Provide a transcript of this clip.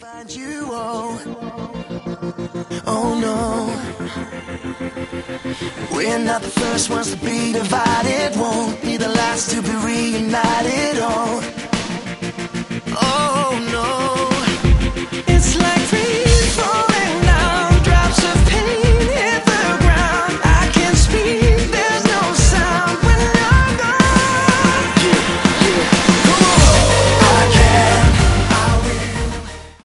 Find you, oh no. We're not the first ones to be divided, won't be the last to be reunited, oh.